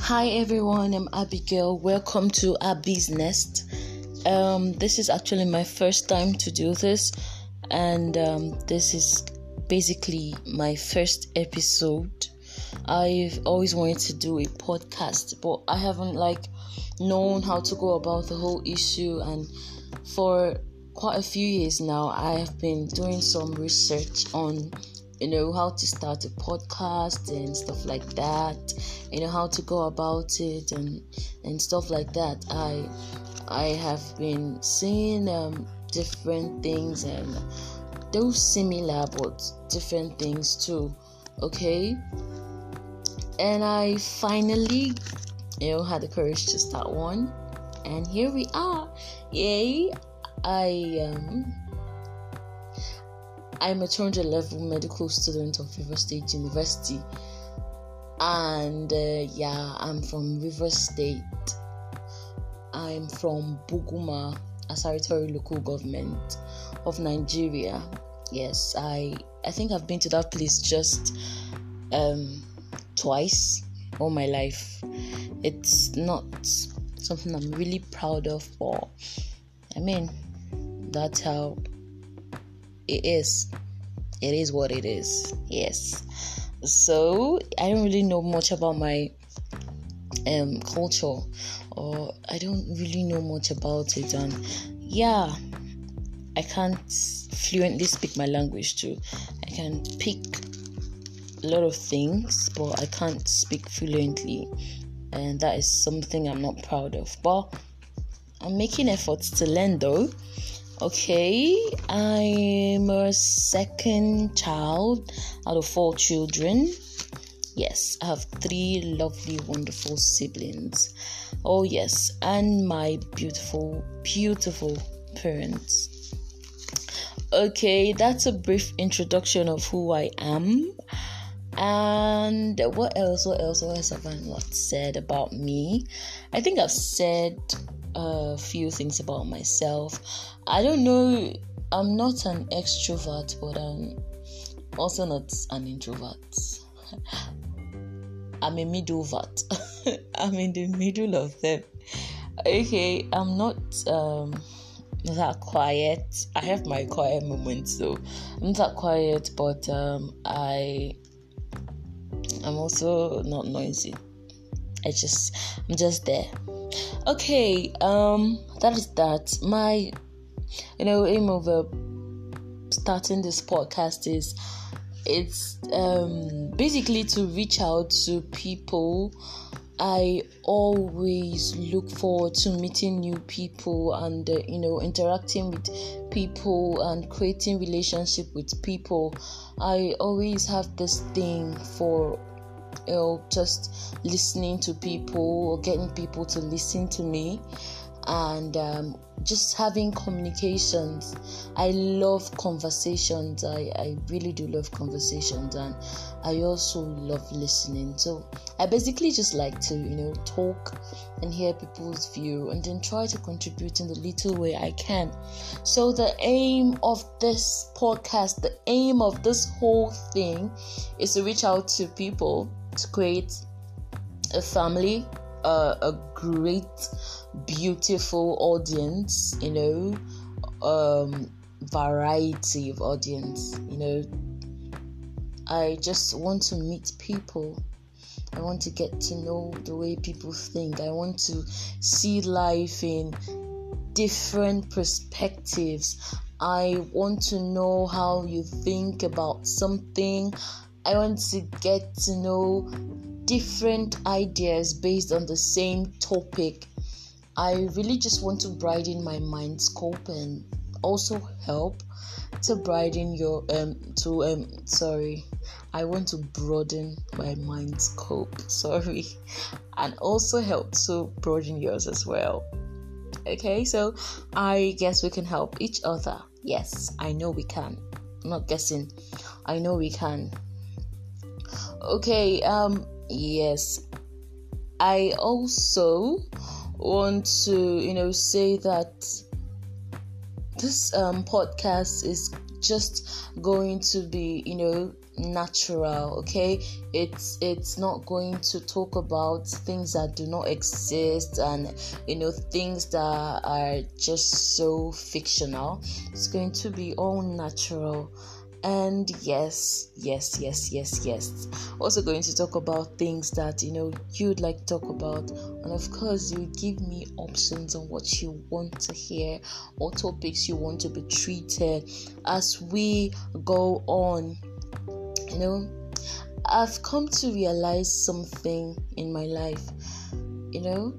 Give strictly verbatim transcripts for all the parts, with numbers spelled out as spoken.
Hi everyone, I'm Abigail. Welcome to Abby's Nest. Um, this is actually my first time to do this, and um, this is basically my first episode. I've always wanted to do a podcast, but I haven't like known how to go about the whole issue, and for quite a few years now, I have been doing some research on you know how to start a podcast and stuff like that, you know how to go about it and and stuff like that. I I have been seeing um different things, and those similar but different things too. Okay, and I finally you know had the courage to start one, and here we are. Yay! I um I'm a two hundred level medical student of Rivers State University, and uh, yeah, I'm from Rivers State. I'm from Buguma, Asari local government of Nigeria. Yes, I I think I've been to that place just um twice all my life. It's not something I'm really proud of, but I mean that's how it is. It is what it is. Yes. So I don't really know much about my um culture, or I don't really know much about it, and yeah, I can't fluently speak my language too. I can pick a lot of things, but I can't speak fluently, and that is something I'm not proud of. But I'm making efforts to learn though. Okay, I'm a second child out of four children. Yes, I have three lovely, wonderful siblings. Oh yes, and my beautiful, beautiful parents. Okay, that's a brief introduction of who I am. And what else, what else, what else have I not said about me? I think I've said a few things about myself. I don't know, I'm not an extrovert, but I'm also not an introvert. I'm a middlevert. I'm in the middle of them. Okay, I'm not um that quiet. I have my quiet moments, so I'm not that quiet, but um I I'm also not noisy. I just I'm just there. Okay, um, that is that. My, you know, aim of uh, starting this podcast is it's um basically to reach out to people. I always look forward to meeting new people and uh, you know interacting with people and creating relationship with people. I always have this thing for you know just listening to people or getting people to listen to me, and um, just having communications. I love conversations. I, I really do love conversations, and I also love listening. So I basically just like to you know talk and hear people's view, and then try to contribute in the little way I can. So the aim of this podcast, the aim of this whole thing is to reach out to people, to create a family, uh, a great, beautiful audience, you know, um, variety of audience, you know. I just want to meet people. I want to get to know the way people think. I want to see life in different perspectives. I want to know how you think about something. I want to get to know different ideas based on the same topic. I really just want to broaden my mind scope and also help to broaden your um to um sorry I want to broaden my mind scope sorry and also help to broaden yours as well. Okay, so I guess we can help each other. Yes, I know we can. I'm not guessing. I know we can. Okay, um yes, I also want to you know say that this um podcast is just going to be, you know, natural. Okay, it's it's not going to talk about things that do not exist, and you know, things that are just so fictional. It's going to be all natural. And yes, yes, yes, yes, yes. Also going to talk about things that, you know, you'd like to talk about. And of course, you give me options on what you want to hear or topics you want to be treated as we go on. You know, I've come to realize something in my life. You know,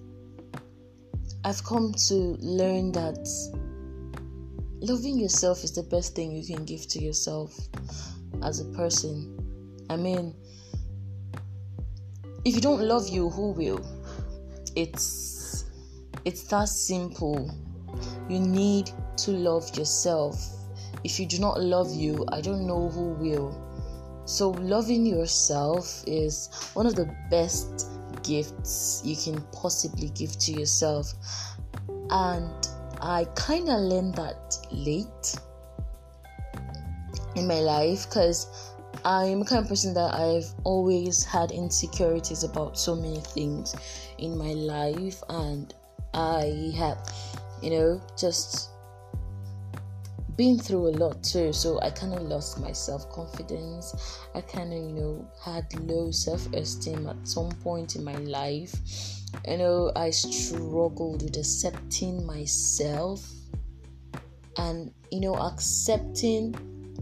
I've come to learn that loving yourself is the best thing you can give to yourself as a person. I mean, if you don't love you, who will? It's it's that simple. You need to love yourself. If you do not love you, I don't know who will. So loving yourself is one of the best gifts you can possibly give to yourself. And I kind of learned that late in my life, because I'm the kind of person that I've always had insecurities about so many things in my life, and I have, you know, just been through a lot too. So I kind of lost my self-confidence. I kind of, you know, had low self-esteem at some point in my life. You know, I struggled with accepting myself and, you know, accepting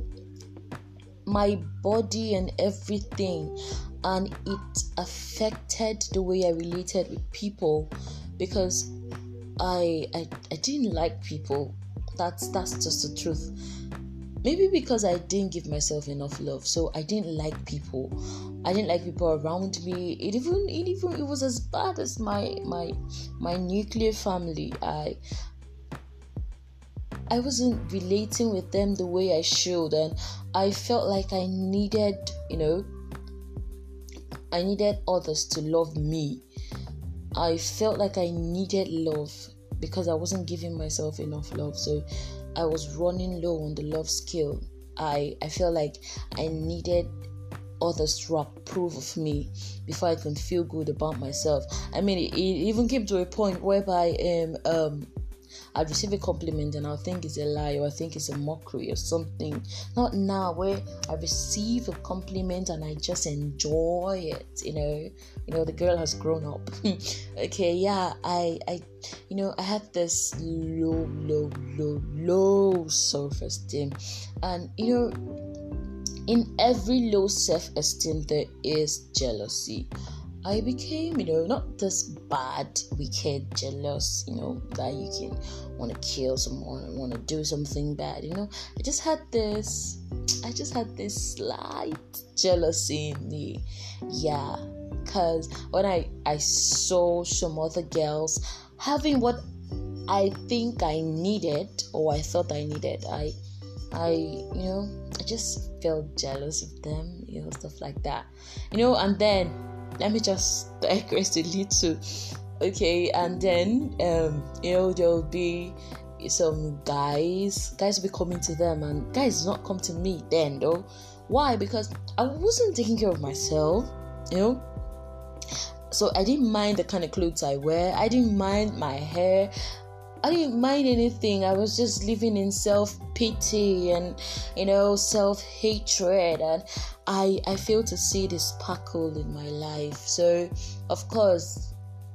my body and everything, and it affected the way I related with people, because I I, I didn't like people. That's that's just the truth. Maybe because I didn't give myself enough love, so I didn't like people. I didn't like people around me. It even it even it was as bad as my my my nuclear family. I I wasn't relating with them the way I should, and I felt like I needed, you know, I needed others to love me. I felt like I needed love because I wasn't giving myself enough love. So I was running low on the love scale. I, I felt like I needed others to approve of me before I can feel good about myself. I mean, it, it even came to a point whereby um um I'd receive a compliment and I'll think it's a lie, or I think it's a mockery or something. Not now, where I receive a compliment and I just enjoy it, you know. You know, the girl has grown up. Okay, yeah, I, I, you know, I had this low, low, low, low self-esteem. And, you know, in every low self-esteem, there is jealousy. I became, you know, not this bad, wicked, jealous, you know, that you can want to kill someone and want to do something bad, you know. I just had this, I just had this slight jealousy in me, yeah, because when I, I saw some other girls having what I think I needed, or I thought I needed, I, I, you know, I just felt jealous of them, you know, stuff like that, you know, and then, let me just digress a little, okay? And then, um, you know, there'll be some guys, guys will be coming to them, and guys do not come to me then, though. Why? Because I wasn't taking care of myself, you know. So I didn't mind the kind of clothes I wear. I didn't mind my hair. I didn't mind anything. I was just living in self-pity and, you know, self-hatred, and I I failed to see the sparkle in my life. So, of course,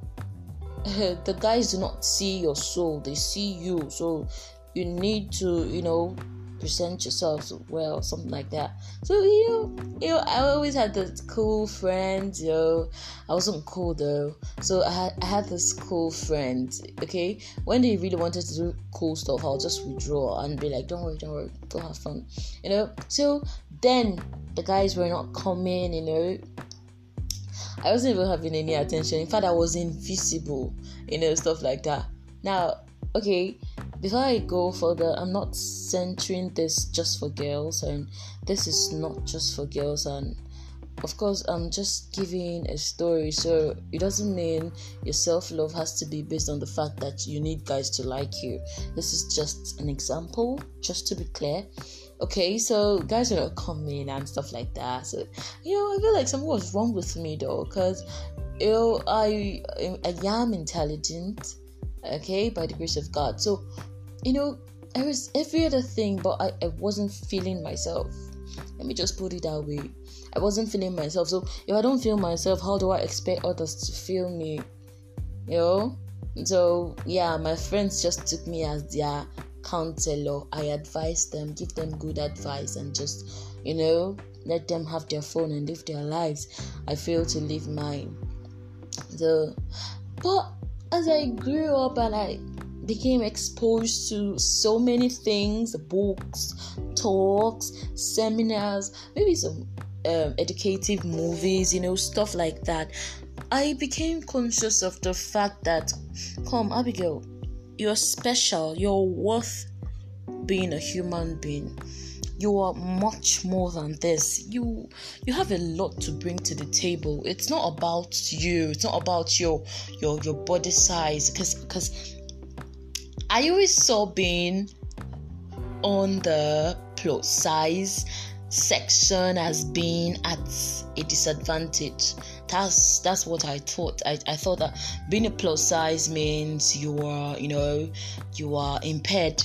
the guys do not see your soul, they see you. So you need to, you know, present yourself well, something like that. So, you know, you know, I always had this cool friends, you know. I wasn't cool though. So I had, I had this cool friend, okay? When they really wanted to do cool stuff, I'll just withdraw and be like, don't worry, don't worry, go have fun, you know? So then the guys were not coming, you know. I wasn't even having any attention. In fact, I was invisible, you know, stuff like that. Now, okay, before I go further, I'm not centering this just for girls, and this is not just for girls, and of course, I'm just giving a story, so it doesn't mean your self-love has to be based on the fact that you need guys to like you. This is just an example, just to be clear. Okay, so guys are not coming and stuff like that. So, you know, I feel like something was wrong with me though, because, you know, I, I am intelligent, okay, by the grace of God. So, you know, I was every other thing, but I, I wasn't feeling myself. Let me just put it that way. I wasn't feeling myself. So if I don't feel myself, how do I expect others to feel me? You know? So yeah, my friends just took me as their counselor. I advised them, give them good advice, and just, you know, let them have their fun and live their lives. I failed to live mine. So, but as I grew up and I became exposed to so many things, books, talks, seminars, maybe some um, educative movies, you know, stuff like that, I became conscious of the fact that, come, Abigail, you're special, you're worth being a human being. You are much more than this. You you have a lot to bring to the table. It's not about you. It's not about your your your body size. Because because I always saw being on the plus size section as being at a disadvantage. That's that's what I thought. I, I thought that being a plus size means you are, you know, you are impaired.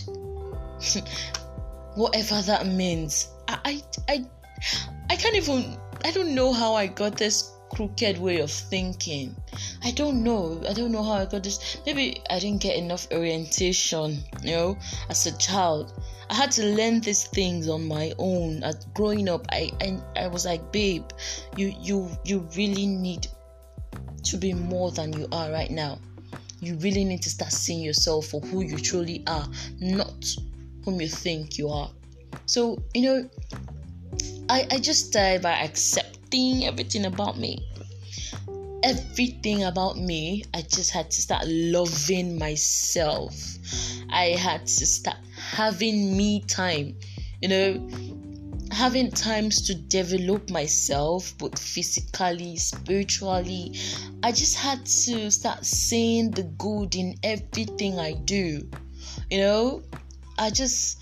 Whatever that means. I, I I I can't even I don't know how I got this crooked way of thinking. I don't know. I don't know how I got this. Maybe I didn't get enough orientation, you know, as a child. I had to learn these things on my own. As growing up, I, I I was like, babe, you you you really need to be more than you are right now. You really need to start seeing yourself for who you truly are, not whom you think you are. So, you know, I I just started by accepting everything about me. Everything about me, I just had to start loving myself. I had to start having me time, you know, having times to develop myself, both physically, spiritually. I just had to start seeing the good in everything I do. You know, I just,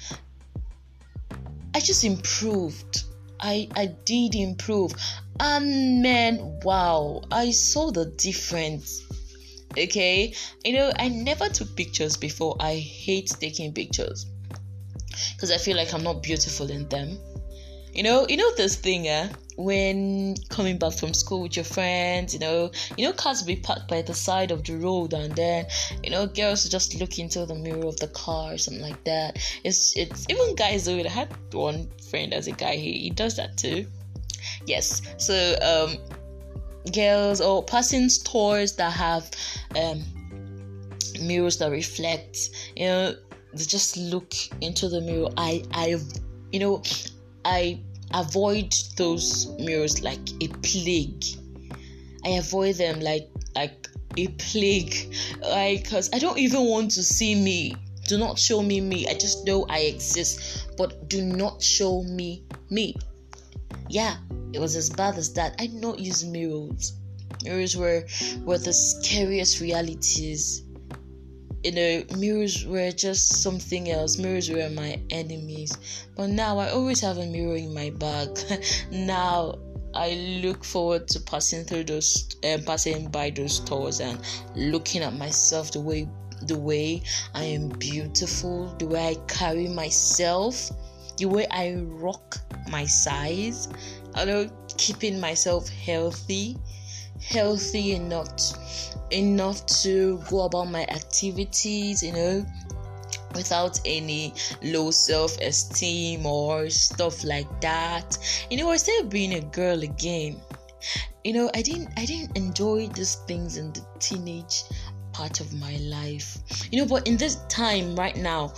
I just improved. I, I did improve. And man, wow, I saw the difference. Okay, you know, I never took pictures before. I hate taking pictures because I feel like I'm not beautiful in them. You know, you know this thing, eh? When coming back from school with your friends, you know, you know, cars will be parked by the side of the road, and then, you know, girls will just look into the mirror of the car or something like that. It's it's even guys do it. I had one friend as a guy, he, he does that too. Yes, so um. girls or passing stores that have um mirrors that reflect, you know, they just look into the mirror. I I you know I avoid those mirrors like a plague. I avoid them like like a plague, like, because I don't even want to see me. Do not show me me. I just know I exist, but do not show me me. Yeah, it was as bad as that. I did not use mirrors. Mirrors were were the scariest realities. You know, mirrors were just something else. Mirrors were my enemies. But now I always have a mirror in my bag. Now I look forward to passing through those, uh, passing by those stores and looking at myself the way the way I am beautiful, the way I carry myself, the way I rock my size. I know, keeping myself healthy, healthy enough, enough to go about my activities, you know, without any low self-esteem or stuff like that. You know, I started being a girl again. You know, I didn't, I didn't enjoy these things in the teenage part of my life. You know, but in this time right now,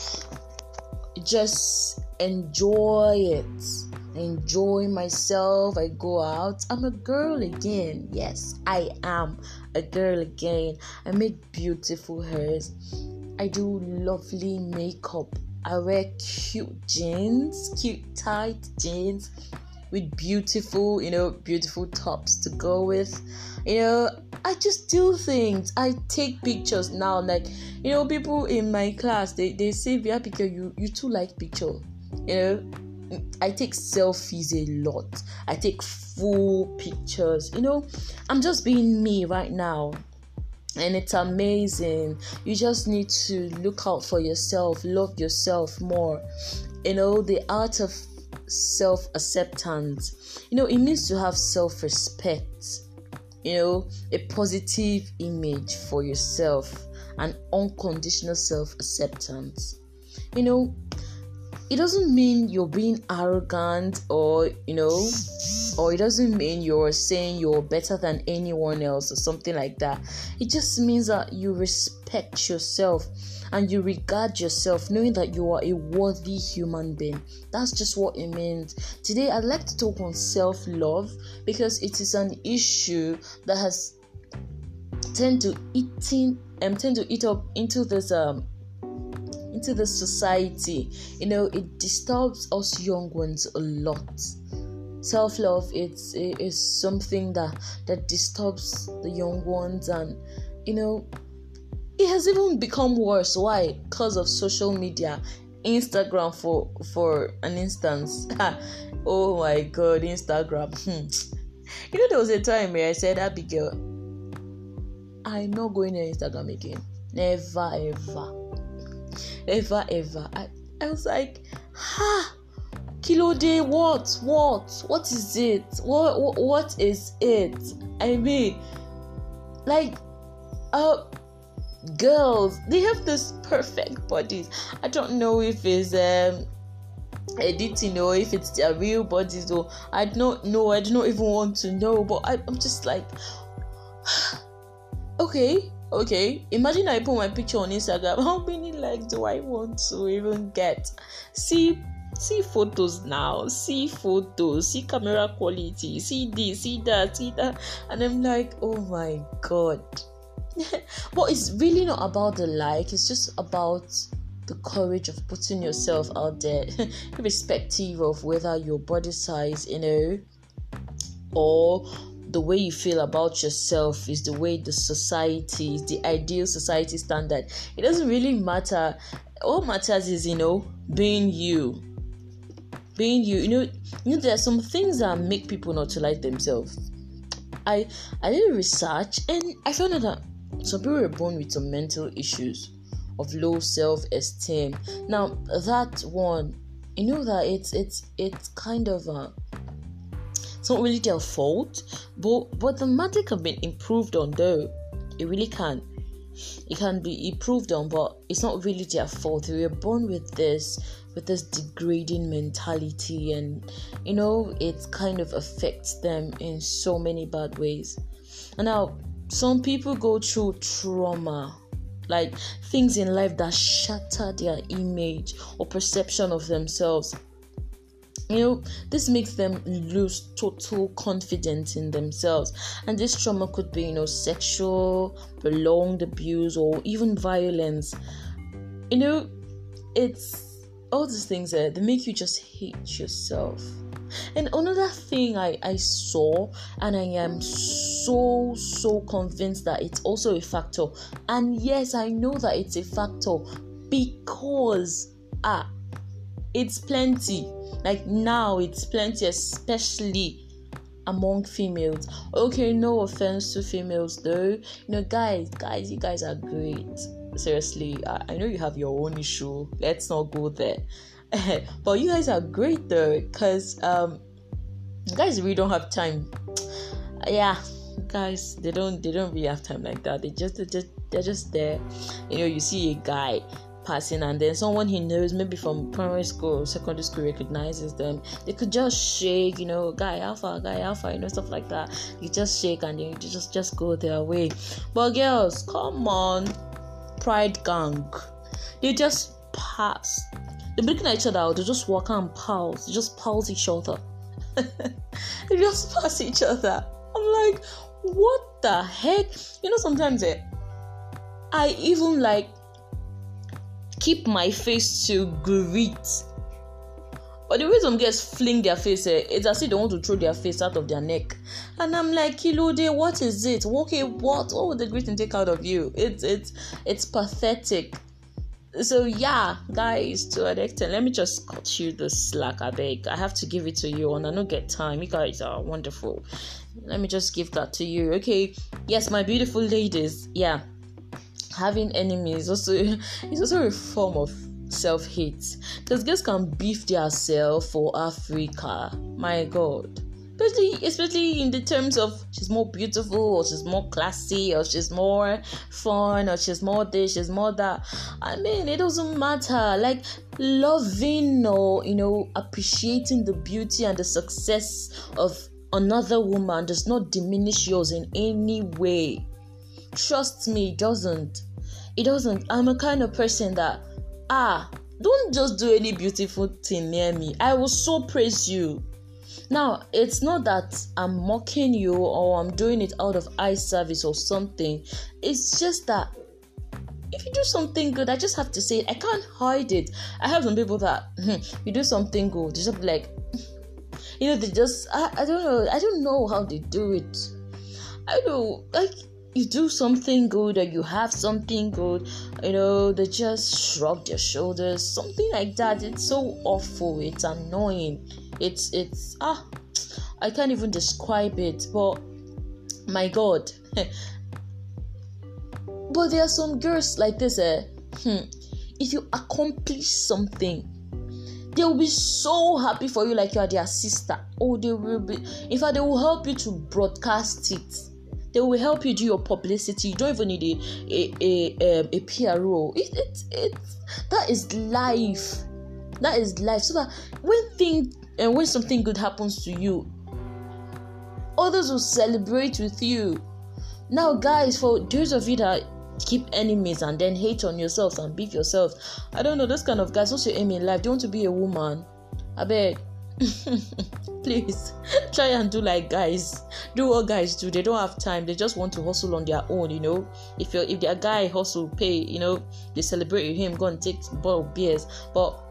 just enjoy it. I enjoy myself. I go out. I'm a girl again. Yes, I am a girl again. I make beautiful hairs. I do lovely makeup. I wear cute jeans, cute tight jeans. with beautiful, you know, beautiful tops to go with. You know, I just do things. I take pictures now. Like, you know, people in my class, they, they say, Via picture, you, you too like picture. You know, I take selfies a lot. I take full pictures. You know, I'm just being me right now. And it's amazing. You just need to look out for yourself, love yourself more. You know, the art of self-acceptance. You know, it means to have self-respect. You know, a positive image for yourself, and unconditional self-acceptance. You know, it doesn't mean you're being arrogant, or, you know, or it doesn't mean you're saying you're better than anyone else or something like that. It just means that you respect yourself and you regard yourself, knowing that you are a worthy human being. That's just what it means. Today, I'd like to talk on self-love, because it is an issue that has tend to eating um tend to eat up into this um into the society. You know, it disturbs us young ones a lot. Self-love, it's it is something that that disturbs the young ones, and you know, it has even become worse. Why? Because of social media, Instagram, for for an instance. Oh my God, Instagram. Hmm. You know, there was a time where I said, Abigail, I'm not going to Instagram again. Never ever. Never ever. I, I was like, ha, Kilo Day, what? What? What is it? What, what what is it? I mean, like, uh girls, they have this perfect bodies. I don't know if it's um editing or if it's their real bodies, or I don't know. I do not even want to know. But I, I'm just like, okay, okay. Imagine I put my picture on Instagram. How many likes do I want to even get? See, see photos now. See photos. See camera quality. See this. See that. See that. And I'm like, oh my God. But it's really not about the like. It's just about the courage of putting yourself out there, irrespective of whether your body size, you know, or the way you feel about yourself is the way the society is, the ideal society standard. It doesn't really matter. All matters is, you know, being you. Being you. You know, you know, there are some things that make people not to like themselves. I I did research and I found out that some people were born with some mental issues of low self-esteem. Now that one, you know that it's it's it's kind of a it's not really their fault, but but the matter can be improved on though. It really can. It can be improved on, but it's not really their fault. They were born with this with this degrading mentality, and you know, it kind of affects them in so many bad ways. And now some people go through trauma, like things in life that shatter their image or perception of themselves. You know, this makes them lose total confidence in themselves. And this trauma could be, you know, sexual, prolonged abuse, or even violence. You know, it's all these things that they make you just hate yourself. And another thing I, I saw, and I am so, so convinced that it's also a factor. And yes, I know that it's a factor because ah, it's plenty. Like now, it's plenty, especially among females. Okay, no offense to females though. You know, guys, guys, you guys are great. Seriously, I, I know you have your own issue. Let's not go there. But you guys are great though, because um guys really don't have time. Yeah, guys, they don't they don't really have time like that. They just, they just they're just there. You know, you see a guy passing and then someone he knows, maybe from primary school or secondary school, recognizes them. They could just shake, you know, guy alpha, guy alpha, you know, stuff like that. You just shake and then you just just go their way. But girls, come on, pride gang, they just pass. They're looking at each other, they just walk and pulse. They just pulse each other. They just pass each other. I'm like, what the heck? You know, sometimes eh, I even like keep my face to greet. But the way some girls fling their face, eh, it's as if they want to throw their face out of their neck. And I'm like, Kilode, what is it? Okay, what? What would the greeting take out of you? It's it's it's pathetic. So yeah, guys, to an extent, let me just cut you the slack. I beg. I have to give it to you, and I don't get time. You guys are wonderful. Let me just give that to you. Okay. Yes, my beautiful ladies. Yeah, having enemies also is also a form of self-hate, because girls can beef their self for Africa. My God. Especially, especially in the terms of she's more beautiful, or she's more classy, or she's more fun, or she's more this, she's more that. I mean, it doesn't matter. Like, loving or, you know, appreciating the beauty and the success of another woman does not diminish yours in any way. Trust me, it doesn't. It doesn't. I'm a kind of person that, ah, don't just do any beautiful thing near me. I will so praise you. Now, it's not that I'm mocking you or I'm doing it out of eye service or something. It's just that if you do something good, I just have to say it. I can't hide it. I have some people that, hmm, you do something good, they just be like, you know, they just, I, I don't know, I don't know how they do it. I don't, like, you do something good or you have something good, you know, they just shrug their shoulders, something like that. It's so awful. It's annoying. It's, it's, ah, I can't even describe it, but my God. But there are some girls like this, eh? Hmm. If you accomplish something, they will be so happy for you, like you are their sister. Oh, they will be, in fact, they will help you to broadcast it. They will help you do your publicity. You don't even need a a a, um, a P R O. It, it, it, that is life. That is life. So that when thing and when something good happens to you, others will celebrate with you. Now, guys, for those of you that keep enemies and then hate on yourselves and beat yourself, I don't know, those kind of guys, what's your aim in life? Do you want to be a woman? I beg. Please try and do like guys. Do what guys do. They don't have time. They just want to hustle on their own, you know. If you're if their guy hustle, pay, you know, they celebrate with him, go and take a bottle of beers. But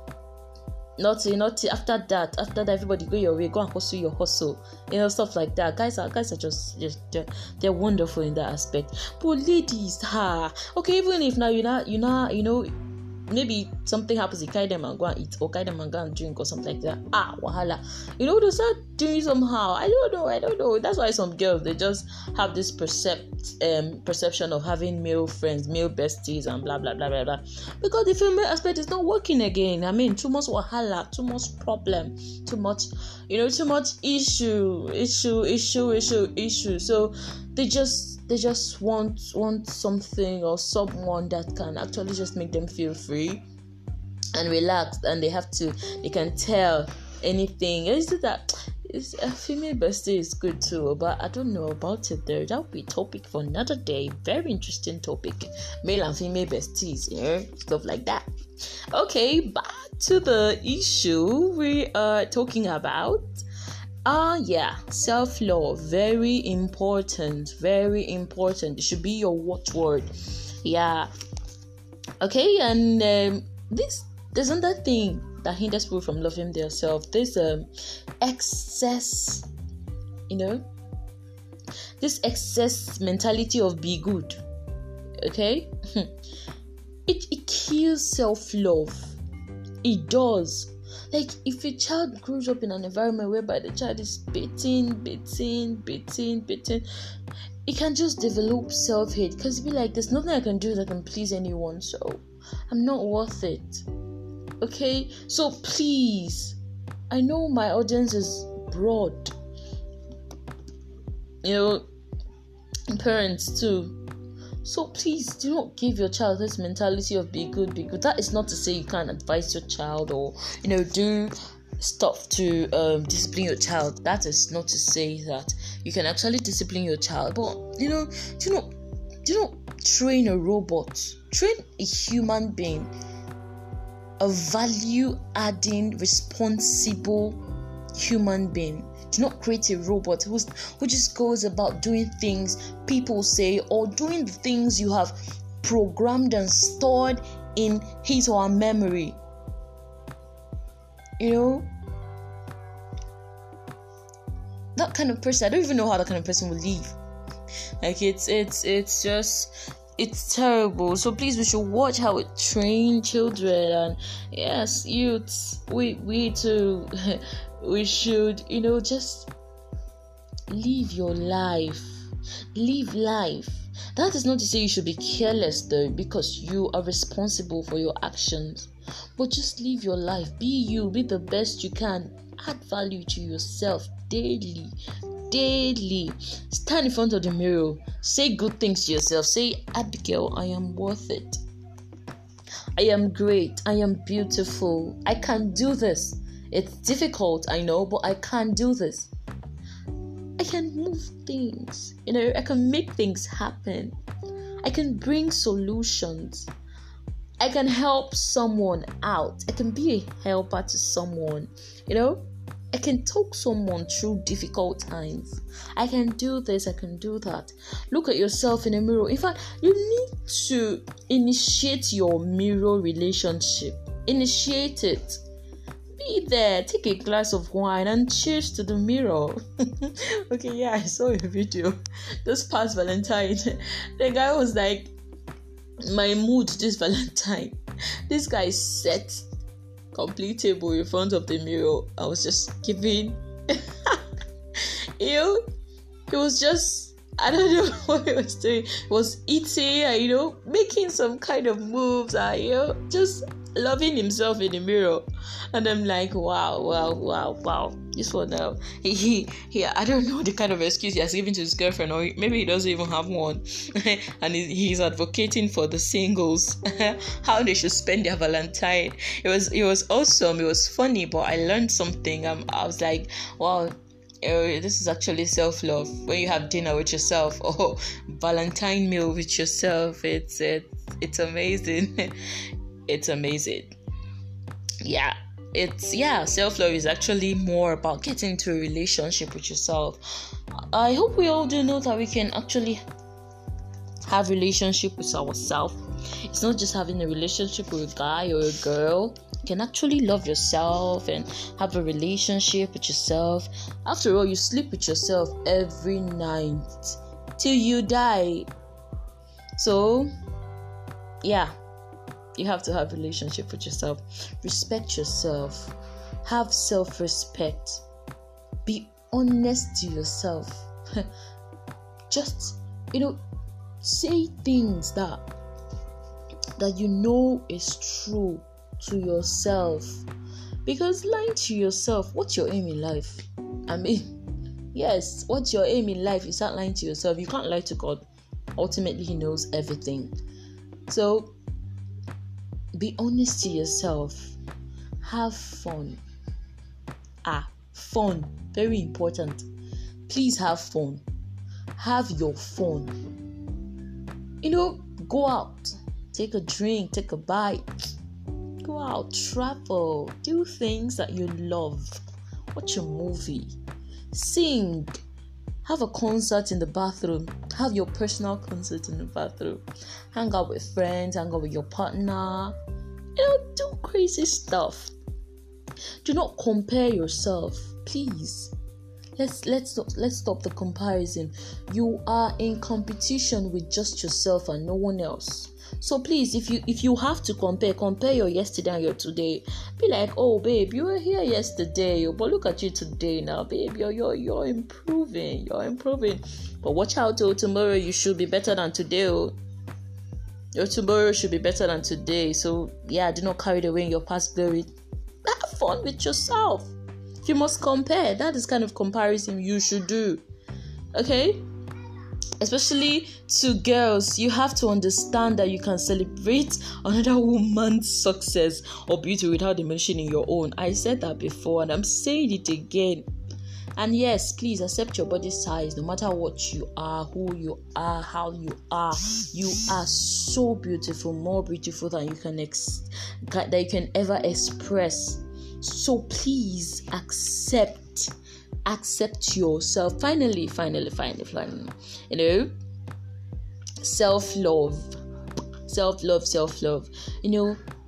not not after that. After that, everybody go your way. Go and hustle your hustle. You know, stuff like that. Guys are guys are just just they're, they're wonderful in that aspect. But ladies, ha, okay. Even if now you know you know you know. Maybe something happens, you carry them and go and eat, or carry them and go and drink, or something like that. Ah, wahala. You know, they start doing somehow. I don't know. I don't know. That's why some girls, they just have this percept um perception of having male friends, male besties, and blah blah blah blah blah. Because the female aspect is not working again. I mean, too much wahala, too much problem, too much, you know, too much issue, issue, issue, issue, issue. So they just. They just want want something or someone that can actually just make them feel free and relaxed, and they have to. They can tell anything. Is it that it's, a female bestie is good too, but I don't know about it there. That would be a topic for another day. Very interesting topic. Male and female besties, you know, stuff like that. Okay, back to the issue we are talking about. Ah, yeah, self-love, very important, very important. It should be your watchword. Yeah. Okay, and um, this there's another thing that hinders people from loving themselves. This um excess, you know, this excess mentality of be good. Okay, it it kills self-love. It does. Like, if a child grows up in an environment whereby the child is beating, beating, beating, beating, it can just develop self-hate, because it be like, there's nothing I can do that can please anyone, so I'm not worth it. Okay? So please, I know my audience is broad. You know, parents too. So please do not give your child this mentality of be good, be good. That is not to say you can't advise your child or, you know, do stuff to um, discipline your child. That is not to say that you can actually discipline your child. But, you know, do not, do not train a robot. Train a human being. A value-adding, responsible human being. Do not create a robot who's, who just goes about doing things people say, or doing the things you have programmed and stored in his or her memory. you know, that kind of person, I don't even know how that kind of person will leave. Like, it's it's it's just it's terrible. So please, we should watch how we train children. And yes, youths, we we too we should, you know, just live your life. Live life. That is not to say you should be careless though, because you are responsible for your actions. But just live your life. Be you. Be the best you can. Add value to yourself daily. Daily. Stand in front of the mirror. Say good things to yourself. Say, Abigail, I am worth it. I am great. I am beautiful. I can do this. It's difficult, I know, but I can do this. I can move things. You know, I can make things happen. I can bring solutions. I can help someone out. I can be a helper to someone. You know, I can talk someone through difficult times. I can do this. I can do that. Look at yourself in the mirror. In fact, you need to initiate your mirror relationship. Initiate it. Be there. Take a glass of wine and cheers to the mirror. Okay, yeah, I saw a video this past Valentine. The guy was like, my mood this Valentine. This guy set complete table in front of the mirror. I was just giving you know, he was just, I don't know what he was doing. He was eating and, you know, making some kind of moves and, you know, just loving himself in the mirror. And I'm like, wow, wow, wow, wow. This one now, he, he, he, I don't know the kind of excuse he has given to his girlfriend, or maybe he doesn't even have one. And he, he's advocating for the singles, how they should spend their Valentine. It was, it was awesome. It was funny, but I learned something. Um, I was like, wow. Uh, this is actually self-love. When you have dinner with yourself or Valentine meal with yourself, it's it's it's amazing. It's amazing. Yeah, it's yeah. Self-love is actually more about getting into a relationship with yourself. I hope we all do know that we can actually have relationship with ourselves. It's not just having a relationship with a guy or a girl. You can actually love yourself and have a relationship with yourself. After all, you sleep with yourself every night till you die. So, yeah, you have to have a relationship with yourself. Respect yourself. Have self-respect. Be honest to yourself. Just, you know, say things that that you know is true to yourself, because lying to yourself, what's your aim in life? I mean, yes, what's your aim in life? You start lying to yourself. You can't lie to God. Ultimately, He knows everything. So be honest to yourself. Have fun. Ah, fun, very important. Please have fun. Have your fun. You know, go out, take a drink, take a bite. Go out, travel, do things that you love. Watch a movie, sing, have a concert in the bathroom, have your personal concert in the bathroom, hang out with friends, hang out with your partner, you know, do crazy stuff. Do not compare yourself, please. Let's let's stop, let's stop the comparison. You are in competition with just yourself and no one else. So please, if you if you have to compare, compare your yesterday and your today. Be like, oh babe, you were here yesterday, but look at you today now, babe. You're you're you're improving, you're improving. But watch out, oh, tomorrow you should be better than today. Oh. Your tomorrow should be better than today. So yeah, do not carry away in your past glory. Have fun with yourself. If you must compare, that is kind of comparison you should do. Okay? Especially to girls, you have to understand that you can celebrate another woman's success or beauty without diminishing your own. I said that before and I'm saying it again. And yes, please accept your body size, no matter what you are, who you are, how you are. You are so beautiful, more beautiful than you can ex- that you can ever express. So please accept. Accept yourself. Finally, finally, finally, finally. You know, self-love. Self-love, self-love. You know,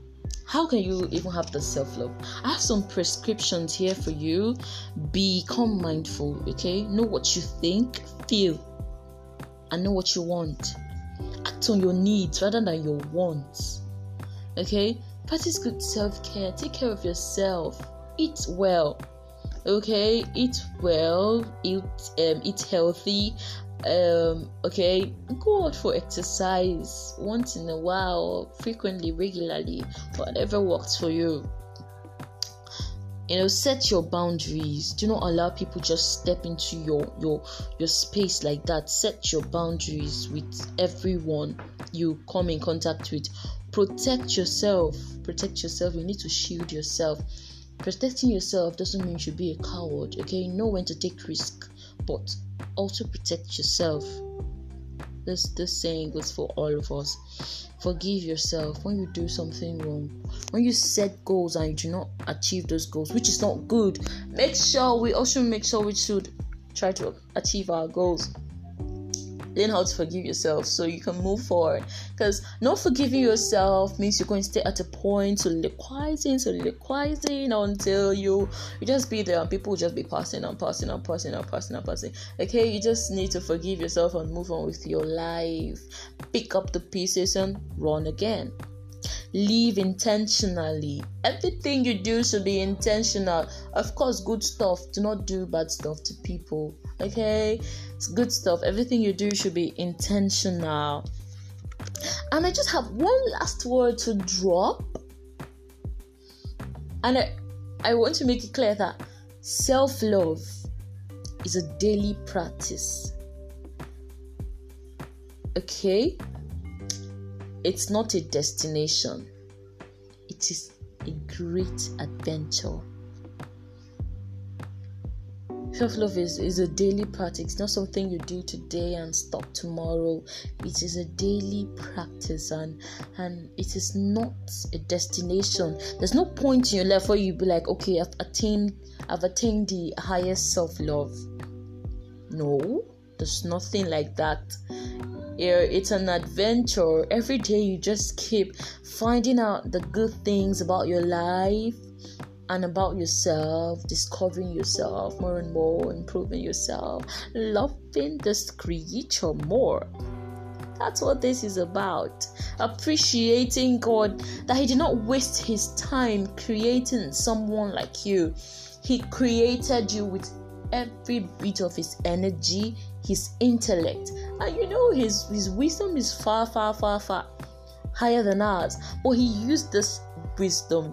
How can you even have the self-love? I have some prescriptions here for you. Become mindful, okay? Know what you think, feel, and know what you want. Act on your needs rather than your wants, okay? Practice good self-care. Take care of yourself. Eat well, okay? Eat well. Eat um, eat healthy. Um, okay, go out for exercise once in a while, frequently, regularly, whatever works for you. You know, set your boundaries. Do not allow people just step into your your your space like that. Set your boundaries with everyone you come in contact with. Protect yourself. Protect yourself. You need to shield yourself. Protecting yourself doesn't mean you should be a coward. Okay, you know when to take risk, but also protect yourself. This this saying goes for all of us. Forgive yourself when you do something wrong. When you set goals and you do not achieve those goals, which is not good, make sure we also make sure we should try to achieve our goals. Learn how to forgive yourself so you can move forward. Because not forgiving yourself means you're going to stay at a point soliloquizing, soliloquizing until you you just be there and people will just be passing and passing and passing and passing and passing. Okay, you just need to forgive yourself and move on with your life. Pick up the pieces and run again. Live intentionally. Everything you do should be intentional. Of course, good stuff. Do not do bad stuff to people. Okay, it's good stuff. Everything you do should be intentional. And I just have one last word to drop. And I, I want to make it clear that self-love is a daily practice. Okay? It's not a destination. It is a great adventure. Self-love is, is a daily practice. It's not something you do today and stop tomorrow. It is a daily practice, and and it is not a destination. There's no point in your life where you be like, okay, I've attained I've attained the highest self-love. No, there's nothing like that. It's an adventure. Every day you just keep finding out the good things about your life and about yourself, discovering yourself more and more, improving yourself, loving this creature more. That's what this is about. Appreciating God that He did not waste His time creating someone like you. He created you with every bit of His energy, His intellect, and you know His His wisdom is far, far, far, far higher than ours. But He used this wisdom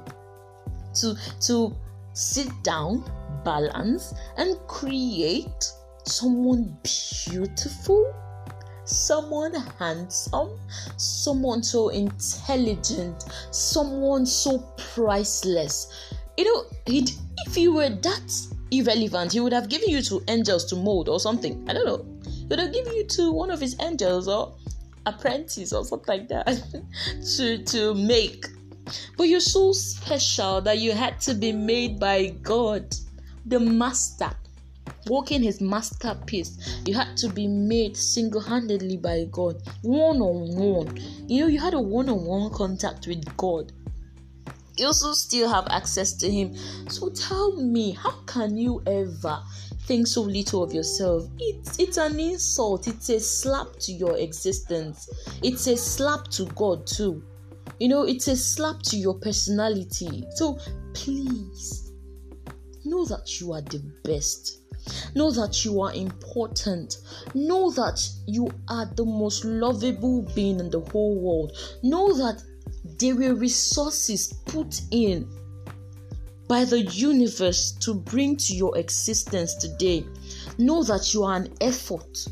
to to sit down, balance, and create someone beautiful, someone handsome, someone so intelligent, someone so priceless. You know, he'd, if you were that irrelevant, He would have given you to angels to mold or something. I don't know. He would have given you to one of His angels or apprentice or something like that to to make. But you're so special that you had to be made by God, the master, walking His masterpiece. You had to be made single-handedly by God, one-on-one. You know, you had a one-on-one contact with God. You also still have access to Him. So tell me, how can you ever think so little of yourself? It's, it's an insult. It's a slap to your existence. It's a slap to God too. You know, it's a slap to your personality. So please, know that you are the best. Know that you are important. Know that you are the most lovable being in the whole world. Know that there were resources put in by the universe to bring to your existence today. Know that you are an effort.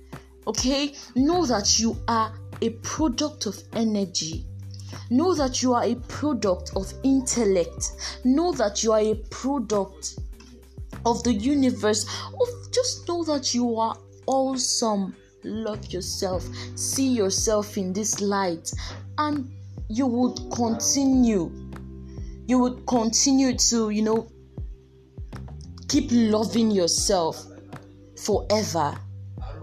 Okay? Know that you are a product of energy. Know that you are a product of intellect. Know that you are a product of the universe. Just know that you are awesome. Love yourself. See yourself in this light. And you would continue. You would continue to, you know, keep loving yourself forever.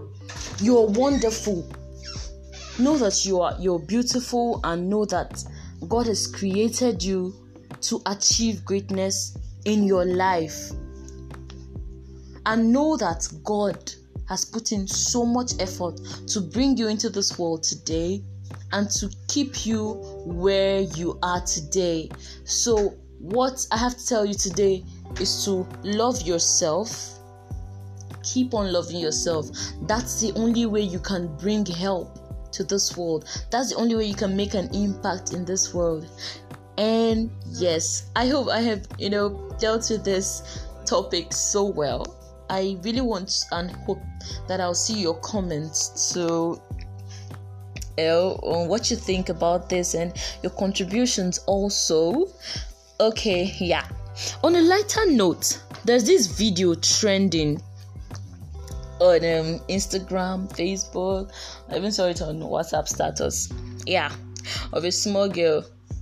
You're wonderful. Know that you are you're beautiful, and know that God has created you to achieve greatness in your life. And know that God has put in so much effort to bring you into this world today and to keep you where you are today. So what I have to tell you today is to love yourself. Keep on loving yourself. That's the only way you can bring help to this world. That's the only way you can make an impact in this world. And yes, I hope I have, you know, dealt with this topic so well. I really want and hope that I'll see your comments so uh, on what you think about this and your contributions also. Okay, yeah. On a lighter note, there's this video trending on um, Instagram, Facebook. I even saw it on WhatsApp status. Yeah, of a small girl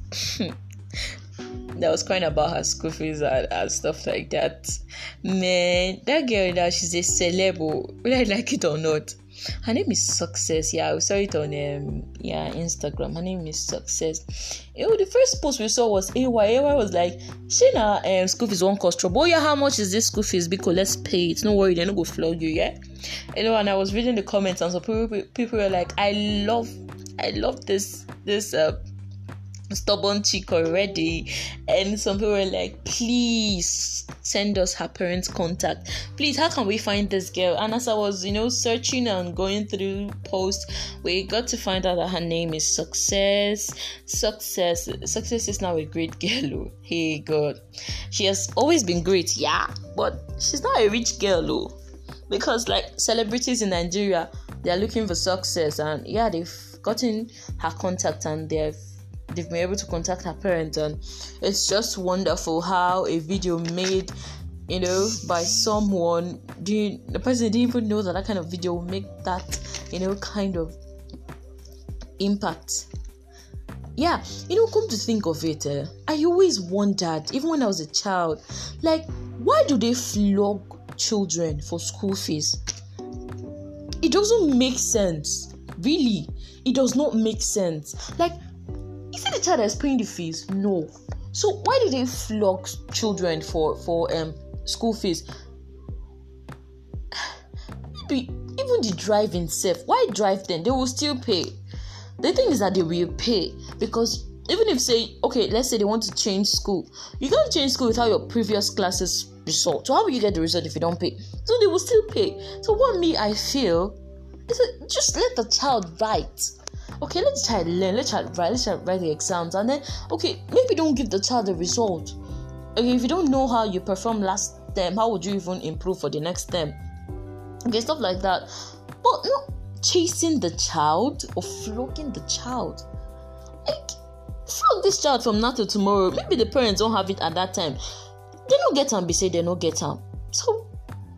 that was crying about her school fees and, and stuff like that. Man, that girl now, she's a celeb, whether I like it or not. Her name is Success. Yeah, we saw it on um yeah Instagram. Her name is Success. You know, the first post we saw was A Y. A Y was like, Shana, um, school fees won't cost trouble. Oh yeah, how much is this school fees? Because let's pay it. No worry, they're not gonna flog you, yeah. You know, and I was reading the comments and some people people were like, I love, I love this this uh. stubborn chick already, and some people were like, please send us her parents' contact, please, how can we find this girl? And as I was, you know, searching and going through posts, we got to find out that her name is Success. Success Success is now a great girl. Hey God, she has always been great, yeah, but she's not a rich girl, oh, because like celebrities in Nigeria, they are looking for Success, and yeah, they've gotten her contact and they've they've been able to contact her parents. And it's just wonderful how a video made, you know, by someone, the person didn't even know that that kind of video will make that, you know, kind of impact. Yeah, you know, come to think of it, eh, I always wondered, even when I was a child, like, why do they flog children for school fees? It doesn't make sense. Really, it does not make sense. Like, is it the child that's paying the fees? No. So why do they flog children for for um school fees? Maybe even the driving self. Why drive then? They will still pay. The thing is that they will pay because even if say, okay, let's say they want to change school, you can't change school without your previous classes result. So how will you get the result if you don't pay? So they will still pay. So what me I feel is that just let the child write. Okay, let the child learn, let the child write, let the child write the exams, and then, okay, maybe don't give the child the result. Okay, if you don't know how you performed last term, how would you even improve for the next term? Okay, stuff like that. But not chasing the child or flogging the child. Like, flog this child from now to tomorrow. Maybe the parents don't have it at that time. They don't get them, be say they don't get them. So,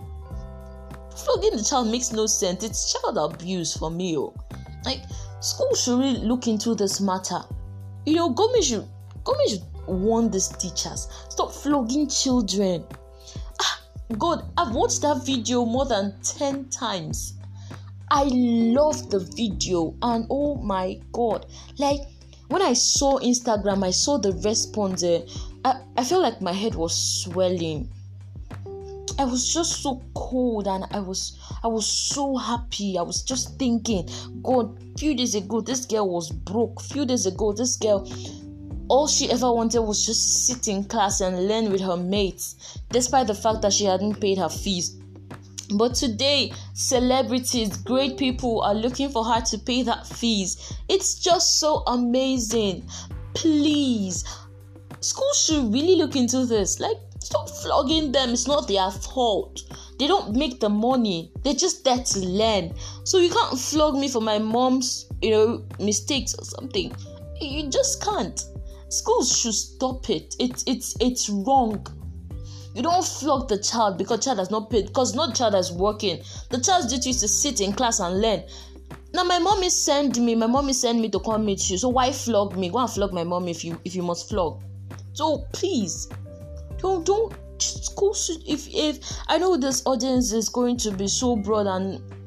flogging the child makes no sense. It's child abuse for me. Oh. Like, school should really look into this matter. You know, government should, government should warn these teachers. Stop flogging children. Ah, God, I've watched that video more than ten times. I love the video, and oh my God, like when I saw Instagram, I saw the response. Uh, I I felt like my head was swelling. I was just so cold, and I was I was so happy. I was just thinking, God, few days ago this girl was broke. Few days ago this girl, all she ever wanted was just to sit in class and learn with her mates, despite the fact that she hadn't paid her fees. But today, celebrities, great people are looking for her to pay that fees. It's just so amazing. Please, school should really look into this. Like, stop flogging them. It's not their fault. They don't make the money. They're just there to learn. So you can't flog me for my mom's, you know, mistakes or something. You just can't. Schools should stop it. It's it's it's wrong. You don't flog the child because the child has not paid, because no child is working. The child's duty is to sit in class and learn. Now my mommy sent me, my mommy sent me to come meet you. So why flog me? Go and flog my mom if you if you must flog. So please, don't don't school should, if if I know this audience is going to be so broad and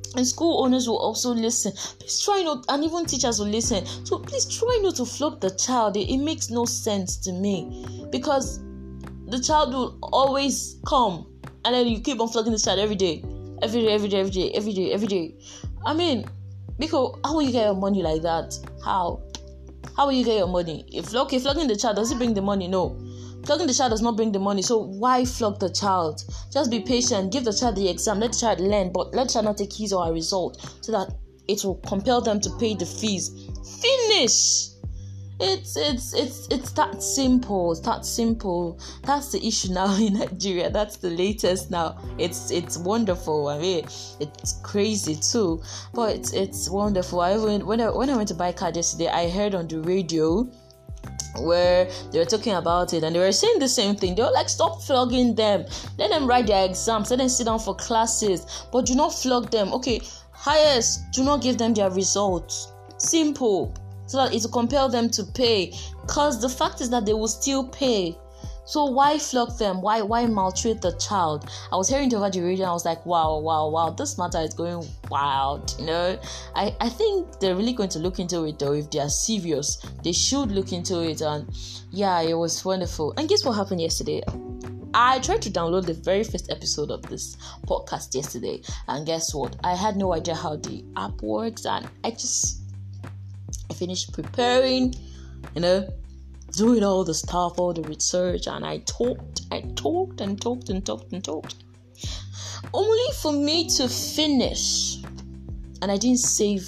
And school owners will also listen. Please try not, and even teachers will listen. So please try not to flog the child. It, it makes no sense to me, because the child will always come, and then you keep on flogging the child every day, every day, every day, every day, every day, every day. I mean, because how will you get your money like that? How? How will you get your money? If okay, flogging the child, does it bring the money? No. Flogging the child does not bring the money, so why flog the child? Just be patient, give the child the exam, let the child learn, but let the child not take his or her result, so that it will compel them to pay the fees. Finish! It's it's it's it's that simple. It's that simple. That's the issue now in Nigeria. That's the latest now. It's it's wonderful. I mean, it's crazy too, but it's it's wonderful. I even when I when I went to buy a card yesterday, I heard on the radio where they were talking about it, and they were saying the same thing. They were like, stop flogging them, let them write their exams, let them sit down for classes, but do not flog them. Okay, highest, do not give them their results. Simple. So that it will compel them to pay, because the fact is that they will still pay. So why flog them? Why why maltreat the child? I was hearing it over the radio, and I was like, wow, wow, wow, this matter is going wild. You know, I, I think they're really going to look into it though. If they are serious, they should look into it. And yeah, it was wonderful. And guess what happened yesterday? I tried to download the very first episode of this podcast yesterday, and guess what? I had no idea how the app works, and I just I finished preparing, you know, doing all the stuff, all the research, and I talked, I talked and talked and talked and talked, only for me to finish, and I didn't save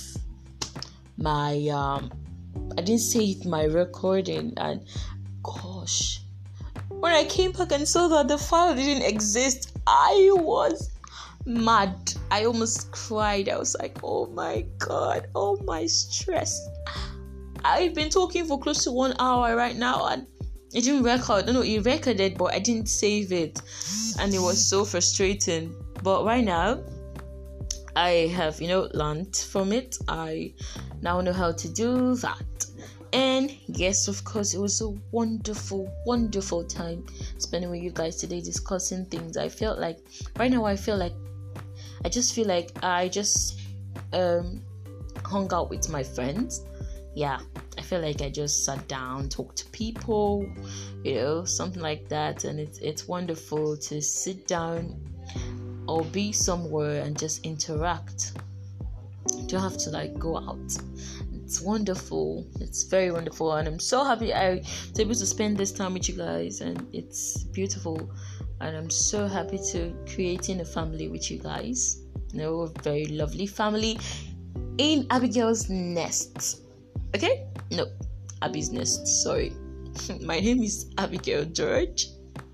my, um, I didn't save my recording, and gosh, when I came back and saw that the file didn't exist, I was mad. I almost cried. I was like, oh my god, oh my stress. I've been talking for close to one hour right now, and it didn't record. No, no, it recorded, but I didn't save it, and it was so frustrating. But right now, I have, you know, learned from it. I now know how to do that. And yes, of course, it was a wonderful, wonderful time spending with you guys today, discussing things. I felt like right now, I feel like I just feel like I just um hung out with my friends. Yeah, I feel like I just sat down, talked to people, you know, something like that. And it's it's wonderful to sit down or be somewhere and just interact. You don't have to like go out. It's wonderful. It's very wonderful, and I'm so happy I was able to spend this time with you guys, and it's beautiful. And I'm so happy to creating a family with you guys. You know, a very lovely family in Abigail's Nest. Okay? No, Abby's Nest. Sorry. My name is Abigail George,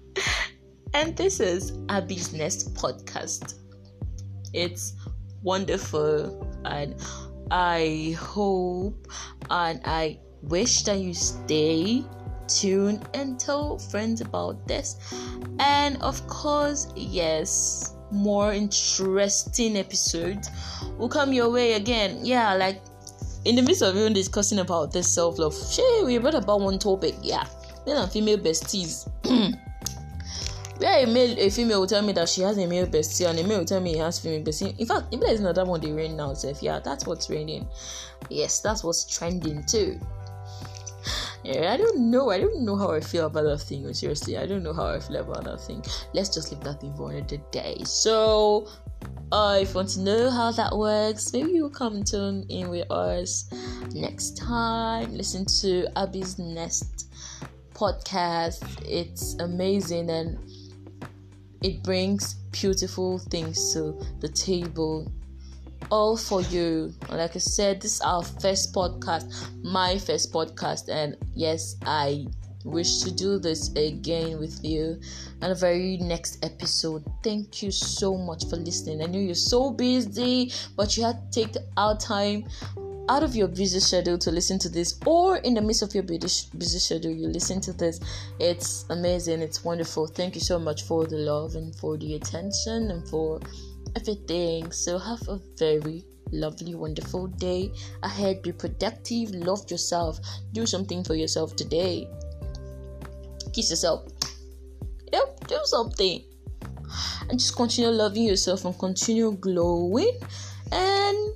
and this is Abby's Nest podcast. It's wonderful, and I hope and I wish that you stay tuned and tell friends about this. And of course, yes, more interesting episodes will come your way again. Yeah, like in the midst of even discussing about this self-love, shey, we read about one topic. Yeah, male and female besties. Where a male, a female will tell me that she has a male bestie, and a male will tell me he has female bestie. In fact, if there is another one they reign now, so if yeah, that's what's reigning. Yes, that's what's trending too. Yeah, I don't know. I don't know how I feel about that thing. Seriously, I don't know how I feel about that thing. Let's just leave that thing for another day. So, uh, if you want to know how that works, maybe you'll come and tune in with us next time. Listen to Abby's Nest podcast. It's amazing, and it brings beautiful things to the table, all for you. Like I said, this is our first podcast, my first podcast, and yes, I wish to do this again with you on the very next episode. Thank you so much for listening. I know you're so busy, but you had to take our time out of your busy schedule to listen to this, or in the midst of your busy schedule you listen to this. It's amazing. It's wonderful. Thank you so much for the love and for the attention and for everything. So have a very lovely, wonderful day ahead. Be productive. Love yourself. Do something for yourself today. Kiss yourself. Yep, do something. And just continue loving yourself and continue glowing And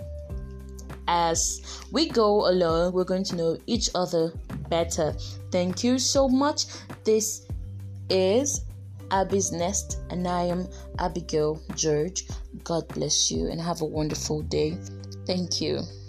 as we go along, we're going to know each other better. Thank you so much. This is Abby's Nest, and I am Abigail George. God bless you and have a wonderful day. Thank you.